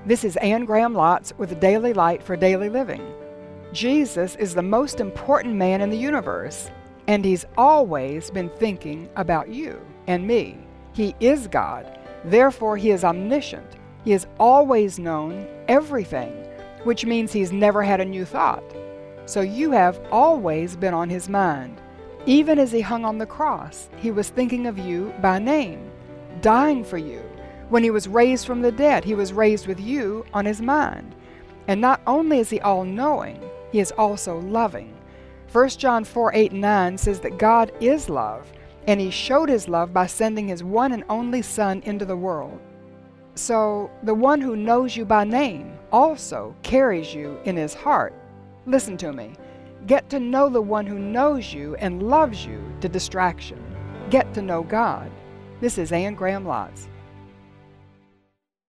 This is Anne Graham Lotz with a Daily Light for Daily Living. Jesus is the most important man in the universe, and He's always been thinking about you and me. He is God, therefore He is omniscient. He has always known everything, which means He's never had a new thought. So you have always been on His mind. Even as He hung on the cross, He was thinking of you by name, dying for you. When He was raised from the dead, He was raised with you on His mind. And not only is He all-knowing, He is also loving. 1 John 4:8-9 says that God is love, and He showed His love by sending His one and only Son into the world. So the one who knows you by name also carries you in His heart. Listen to me. Get to know the one who knows you and loves you to distraction. Get to know God. This is Anne Graham Lotz.